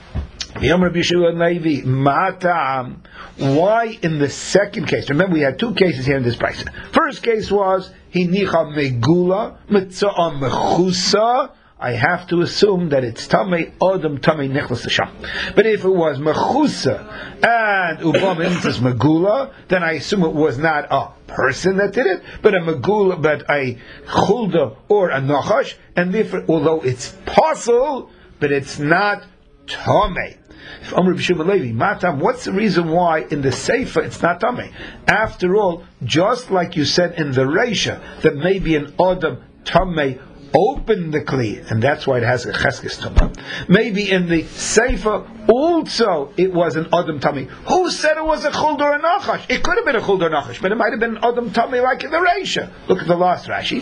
Why in the second case? Remember, we had two cases here in this price. First case was Hinicha Megula Mitzah Mechusa. I have to assume that it's Tamei Odom Tamei Nechlas Sham. But if it was Mechusa and Ubam Intas Megula, then I assume it was not a person that did it, but a Megula, but a Chulda or a Nachash, and therefore, although it's possible, but it's not Tamei. Matam, what's the reason why in the Seifa it's not Tamei? After all, just like you said in the Reisha, that maybe an Odom Tamei opened the Kli, and that's why it has a Cheskes Tumah. Maybe in the Seifa also it was an Odom Tamei. Who said it was a Chuld or a Nachash? It could have been a Chuld or Nachash, but it might have been an Odom Tamei like in the Reisha. Look at the last Rashi.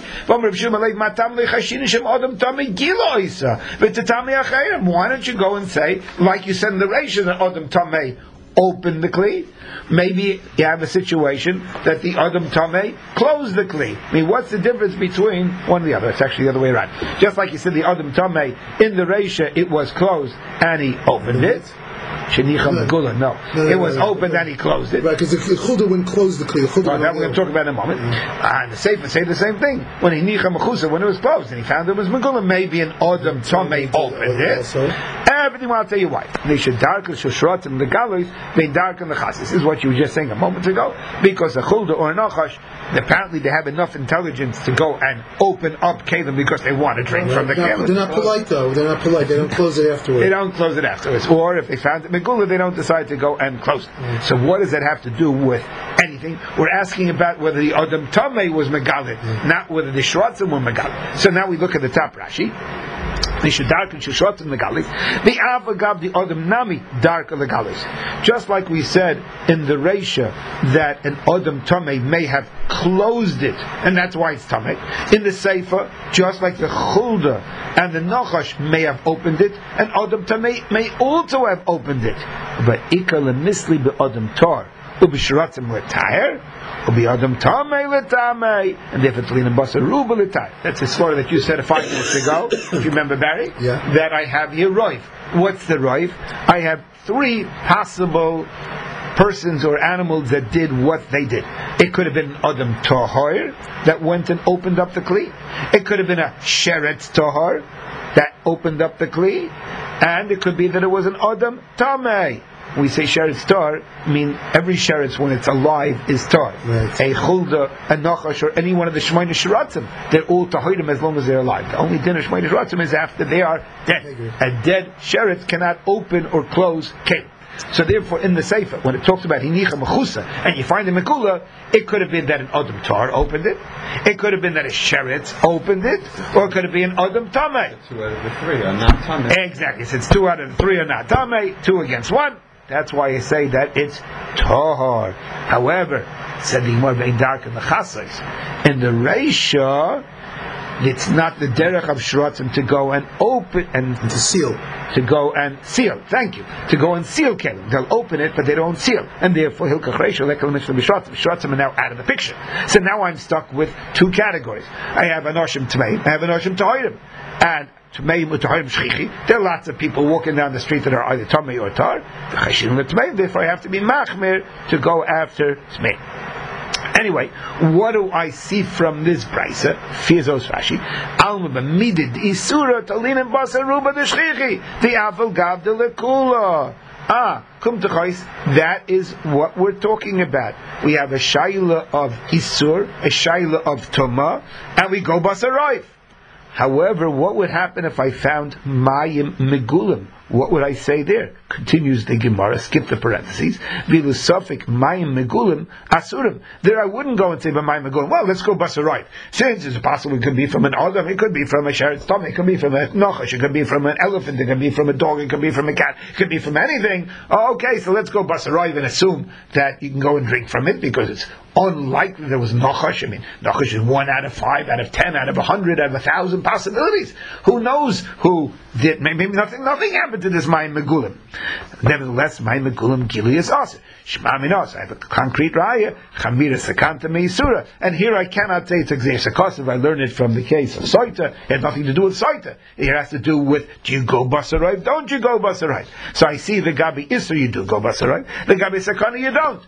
Why don't you go and say, like you said in the Reisha, that Odom Tamei open the Kli? Maybe you have a situation that the Adam Tamei closed the Kli. I mean, what's the difference between one and the other? It's actually the other way around. Just like you said, the Adam Tamei in the Reisha, it was closed and he opened it. Shenicha Megula, no. It was opened and he closed it. Right, because the Chulda wouldn't close the Kli. That we're going to talk about in a moment. And the Sefer say the same thing. When Hinicha Mechusa, when it was closed, and he found it was Megula, maybe an Adam Tamei opened it. Everything, I'll tell you why. They should darken Shoshratim, the galleries, they darken the Chassis. This is what you were just saying a moment ago. Because a Chulda or a Nachash, apparently they have enough intelligence to go and open up Kalim because they want to drink from the Kalim. They're not polite though. They're not polite. They don't close it afterwards. They don't close it afterwards. Or if they found it Megula, they don't decide to go and close it. So what does that have to do with anything? We're asking about whether the Adam Tamei was Megalit, not whether the Shratzim were Megalit. So now we look at the top Rashi. They should darken Shushotim the Galis. The Avagav, the Odom Nami, darken the Galis. Just like we said in the Reisha that an Odom Tamei may have closed it, and that's why it's Tamei. In the Seifa, just like the Chulda and the Nachash may have opened it, and Odom Tamei may also have opened it. But Ika lemisli be Odom Tar, ubishratzim letayr, ubi Odom Tamei letamei, and if it's lina basa ruba letayr. That's the story that you said 5 minutes ago, if you remember, Barry. Yeah. That I have here roif. What's the roif? I have 3 possible persons or animals that did what they did. It could have been Adam Tahar that went and opened up the Kli. It could have been a Sheretz Tahar that opened up the Kli. And it could be that it was an Adam Tamei. We say Sheretz Tar, I mean every Sheretz when it's alive is Tar. Right. A Chulda, a Nachash, or any one of the Shemayin Shiratzim, they're all Tahirim as long as they're alive. The only din of Shemayin Shiratzim is after they are dead. A dead Sheretz cannot open or close Kalim. So therefore, in the Sefer, when it talks about Hinicha Mechusa, and you find the Megula, it could have been that an Adam Tar opened it, it could have been that a Sheretz opened it, or it could have been an Adam Tamei. 2 out of the 3 are not Tamei. Exactly, since 2 out of the 3 are not Tamei, 2 against 1. That's why you say that it's Tahar. However, said the Gemara being dark in the Chasais, in the Reisha, it's not the derech of Shratzim to go and open and to seal. To go and seal. Thank you. To go and seal Kelim. They'll open it, but they don't seal, and therefore Hilkach Reisha Lekelim Mishlam Shratzim. Shratzim are now out of the picture. So now I'm stuck with 2 categories. I have an Oshim Tmei. I have an Oshim Tahirim, and there are lots of people walking down the street that are either Tamei or Tar. Therefore I have to be Machmir to go after Tmei. Anyway, what do I see from this brisa? Fizos Rashi. Alma b'midid isura talin and basa ruba d'shchichi the afal gav de lekula. Kum t'chais. That is what we're talking about. We have a shaila of isur, a shaila of toma, and we go basa roif. However, what would happen if I found mayim megulim? What would I say there? Continues the Gemara, skip the parentheses. Vilu safik mayim megulim asurim. There I wouldn't go and say mayim megulim. Well, let's go basarayt. Since it's possible, it could be from an adam, it could be from a sheretz tummy, it could be from a nachash, it could be from an elephant, it could be from a dog, it could be from a cat, it could be from anything. Okay, so let's go basarayt and assume that you can go and drink from it because it's unlikely there was Nachash. I mean, Nachash is 1 out of 5, out of 10, out of 100, out of 1,000 possibilities. Who knows who did? Maybe nothing happened to this Mayim Megulim. Nevertheless, Mayim Megulim Gili is also. Shema Minos. I have a concrete raya. Chamira Sakanta Meisura. And here I cannot say it's Exer Sakosiv. I learned it from the case of Soita. It had nothing to do with Soita. It has to do with, do you go Basarayv? Don't you go Basarayv? So I see the Gabi Isra, you do go Basarayv. The Gabi Sakana, you don't.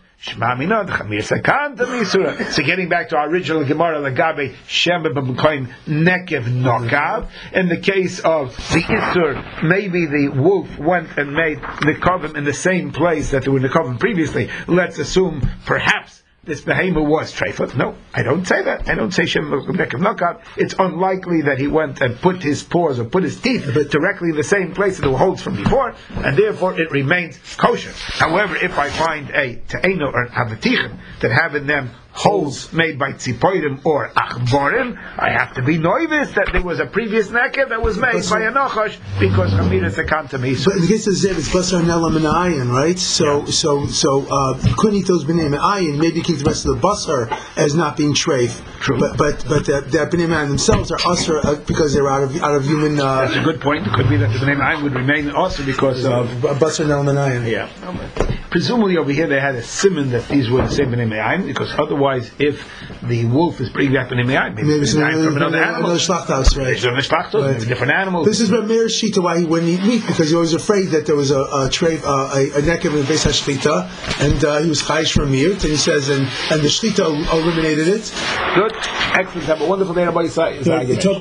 So getting back to our original Gemara, Lagabe Shemba B'Mekoyim Nekev Nokav. In the case of the Isur, maybe the wolf went and made Nekavim in the same place that there were Nekavim previously. Let's assume perhaps this behemoth was treifah. No, I don't say that. I don't say Shem Nekev Nokav. It's unlikely that he went and put his paws or put his teeth directly in the same place that the holds from before, and therefore it remains kosher. However, if I find a te'eno or havatichim that have in them holes made by tzipoidim or achborim, I have to be noivis that there was a previous nekev that was made by a nochash because chamira sekanta meisur. But in the case of Zev, it's basar nelam and ayin, right? So you couldn't eat those b'nei ayin. Maybe you can eat the rest of the basar as not being treif. True. But the b'nei ayin themselves are usher because they're out of human. That's a good point. It could be that the b'nei ayin would remain also because of basar nelam and ayin. Yeah. Presumably over here they had a simon that these were the same b'nei ayin, because otherwise, if the wolf is bringing back b'nei ayin, maybe it's from another animal. Another schlachthaus, right? Maybe different animals. This is Ramir's shita why he wouldn't eat meat, because he was afraid that there was a nekev in the Beis HaShlita, and he was chayish from mute, and he says, and the shlita eliminated it. Good, excellent. Have a wonderful day, everybody.